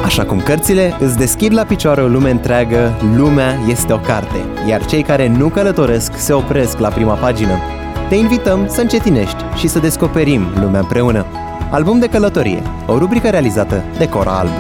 Așa cum cărțile îți deschid la picioare o lume întreagă, lumea este o carte, iar cei care nu călătoresc se opresc la prima pagină. Te invităm să încetinești și să descoperim lumea împreună. Album de călătorie, o rubrică realizată de Cora Albu.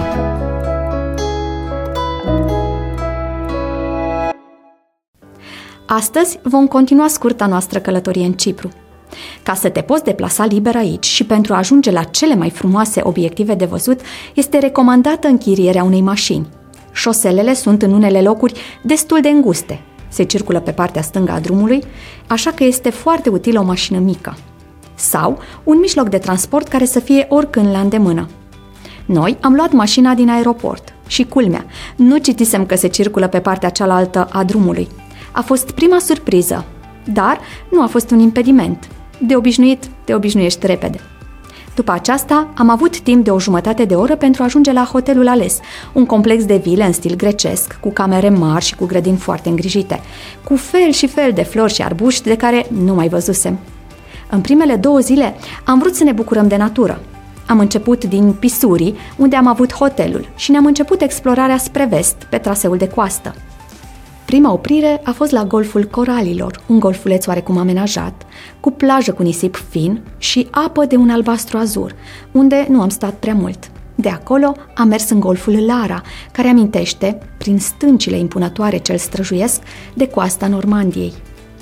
Astăzi vom continua scurta noastră călătorie în Cipru. Ca să te poți deplasa liber aici și pentru a ajunge la cele mai frumoase obiective de văzut, este recomandată închirierea unei mașini. Șoselele sunt în unele locuri destul de înguste. Se circulă pe partea stângă a drumului, așa că este foarte utilă o mașină mică. Sau un mijloc de transport care să fie oricând la îndemână. Noi am luat mașina din aeroport și, culmea, nu citisem că se circulă pe partea cealaltă a drumului. A fost prima surpriză, dar nu a fost un impediment. De obișnuit, te obișnuiești repede. După aceasta, am avut timp de o jumătate de oră pentru a ajunge la hotelul ales, un complex de vile în stil grecesc, cu camere mari și cu grădini foarte îngrijite, cu fel și fel de flori și arbuști de care nu mai văzusem. În primele 2 zile am vrut să ne bucurăm de natură. Am început din Pisuri, unde am avut hotelul, și ne-am început explorarea spre vest, pe traseul de coastă. Prima oprire a fost la Golful Coralilor, un golfuleț oarecum amenajat, cu plajă cu nisip fin și apă de un albastru azur, unde nu am stat prea mult. De acolo am mers în Golful Lara, care amintește, prin stâncile impunătoare ce îl străjuiesc, de coasta Normandiei.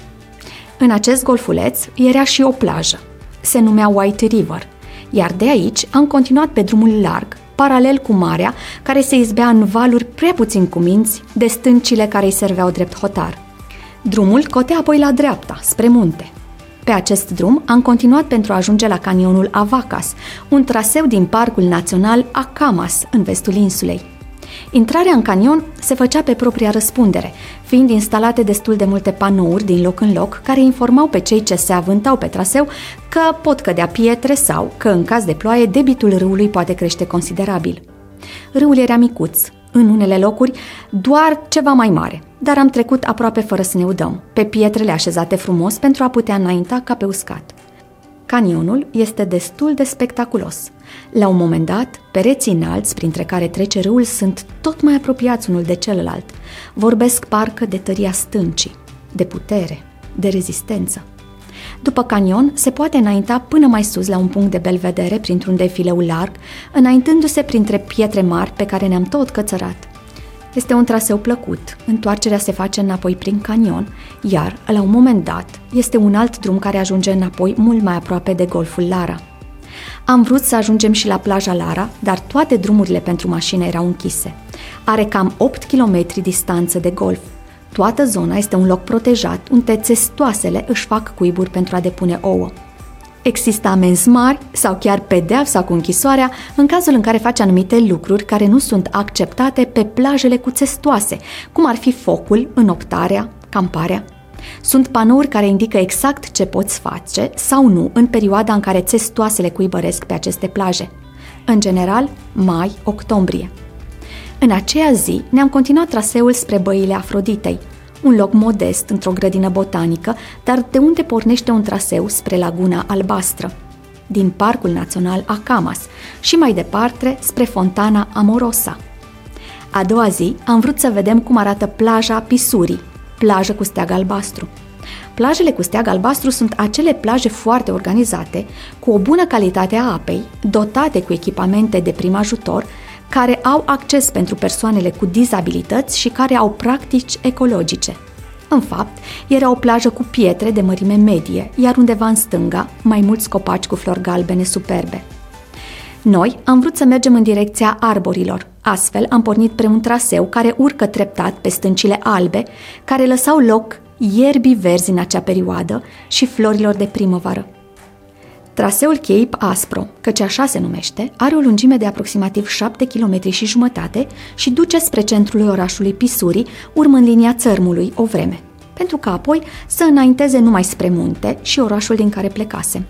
În acest golfuleț era și o plajă. Se numea White River, iar de aici am continuat pe drumul larg, paralel cu marea, care se izbea în valuri prea puțin cuminți de stâncile care îi serveau drept hotar. Drumul cotea apoi la dreapta, spre munte. Pe acest drum am continuat pentru a ajunge la canionul Avacas, un traseu din Parcul Național Acamas, în vestul insulei. Intrarea în canion se făcea pe propria răspundere, fiind instalate destul de multe panouri din loc în loc care informau pe cei ce se avântau pe traseu că pot cădea pietre sau că, în caz de ploaie, debitul râului poate crește considerabil. Râul era micuț, în unele locuri doar ceva mai mare, dar am trecut aproape fără să ne udăm, pe pietrele așezate frumos pentru a putea înainta ca pe uscat. Canionul este destul de spectaculos. La un moment dat, pereții înalți, printre care trece râul, sunt tot mai apropiați unul de celălalt. Vorbesc parcă de tăria stâncii, de putere, de rezistență. După canion, se poate înainta până mai sus la un punct de belvedere printr-un defileu larg, înaintându-se printre pietre mari pe care ne-am tot cățărat. Este un traseu plăcut, întoarcerea se face înapoi prin canion, iar, la un moment dat, este un alt drum care ajunge înapoi mult mai aproape de Golful Lara. Am vrut să ajungem și la plaja Lara, dar toate drumurile pentru mașină erau închise. Are cam 8 km distanță de golf. Toată zona este un loc protejat, unde țestoasele își fac cuiburi pentru a depune ouă. Există amenzi mari sau chiar pedeapsa cu închisoarea în cazul în care faci anumite lucruri care nu sunt acceptate pe plajele cu țestoase, cum ar fi focul, înoptarea, camparea. Sunt panouri care indică exact ce poți face sau nu în perioada în care țestoasele cuibăresc pe aceste plaje. În general, mai-octombrie. În aceea zi ne-am continuat traseul spre Băile Afroditei, un loc modest într-o grădină botanică, dar de unde pornește un traseu spre Laguna Albastră, din Parcul Național Acamas și mai departe spre Fontana Amorosa. A doua zi am vrut să vedem cum arată plaja Pisuri, plajă cu steag albastru. Plajele cu steag albastru sunt acele plaje foarte organizate, cu o bună calitate a apei, dotate cu echipamente de prim ajutor, care au acces pentru persoanele cu dizabilități și care au practici ecologice. În fapt, era o plajă cu pietre de mărime medie, iar undeva în stânga, mai mulți copaci cu flori galbene superbe. Noi am vrut să mergem în direcția arborilor, astfel am pornit pe un traseu care urcă treptat pe stâncile albe, care lăsau loc ierbii verzi în acea perioadă și florilor de primăvară. Traseul Cape Aspro, căci așa se numește, are o lungime de aproximativ 7 km și jumătate și duce spre centrul orașului Pisuri, urmând linia țărmului o vreme, pentru că apoi să înainteze numai spre munte și orașul din care plecasem.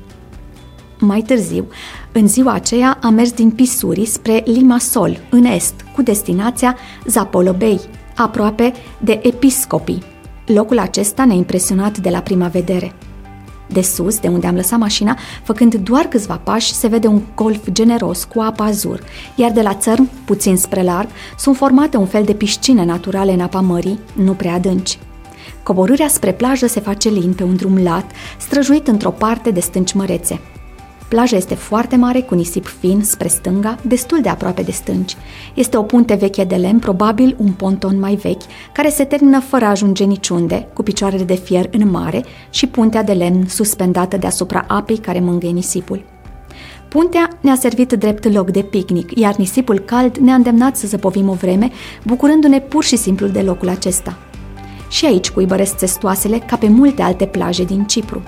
Mai târziu, în ziua aceea, am mers din Pisuri spre Limassol, în est, cu destinația Zapolo Bay, aproape de Episcopi. Locul acesta ne-a impresionat de la prima vedere. De sus, de unde am lăsat mașina, făcând doar câțiva pași, se vede un golf generos cu apă azur, iar de la țărm, puțin spre larg, sunt formate un fel de piscine naturale în apa mării, nu prea adânci. Coborârea spre plajă se face lin pe un drum lat, străjuit într-o parte de stânci mărețe. Plaja este foarte mare, cu nisip fin spre stânga, destul de aproape de stânci. Este o punte veche de lemn, probabil un ponton mai vechi, care se termină fără a ajunge niciunde, cu picioarele de fier în mare și puntea de lemn suspendată deasupra apei care mângâie nisipul. Puntea ne-a servit drept loc de picnic, iar nisipul cald ne-a îndemnat să zăpovim o vreme, bucurându-ne pur și simplu de locul acesta. Și aici cuibăresc țestoasele ca pe multe alte plaje din Cipru.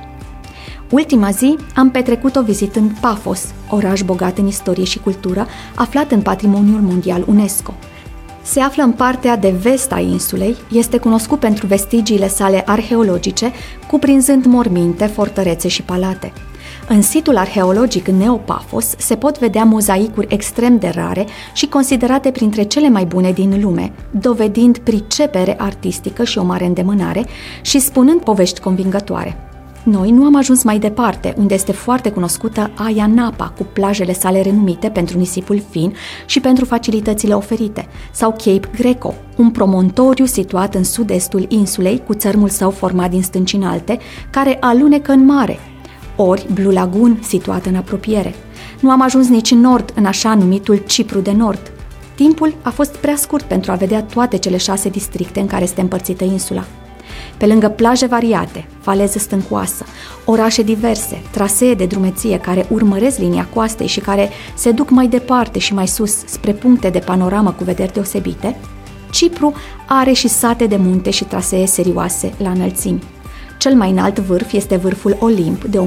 Ultima zi am petrecut-o vizitând Paphos, oraș bogat în istorie și cultură, aflat în Patrimoniul Mondial UNESCO. Se află în partea de vest a insulei, este cunoscut pentru vestigiile sale arheologice, cuprinzând morminte, fortărețe și palate. În situl arheologic Neo-Paphos se pot vedea mozaicuri extrem de rare și considerate printre cele mai bune din lume, dovedind pricepere artistică și o mare îndemânare și spunând povești convingătoare. Noi nu am ajuns mai departe, unde este foarte cunoscută Aia Napa, cu plajele sale renumite pentru nisipul fin și pentru facilitățile oferite, sau Cape Greco, un promontoriu situat în sud-estul insulei, cu țărmul său format din stânci înalte, care alunecă în mare, ori Blue Lagoon, situat în apropiere. Nu am ajuns nici în nord, în așa numitul Cipru de Nord. Timpul a fost prea scurt pentru a vedea toate cele 6 districte în care este împărțită insula. Pe lângă plaje variate, faleză stâncoasă, orașe diverse, trasee de drumeție care urmăresc linia coastei și care se duc mai departe și mai sus spre puncte de panoramă cu vederi deosebite, Cipru are și sate de munte și trasee serioase la înălțimi. Cel mai înalt vârf este vârful Olimp, de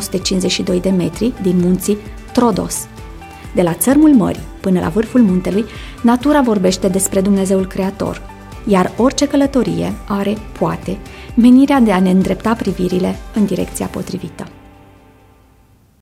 1952 de metri, din munții Trodos. De la țărmul mării până la vârful muntelui, natura vorbește despre Dumnezeul Creator, iar orice călătorie are, poate, menirea de a ne îndrepta privirile în direcția potrivită.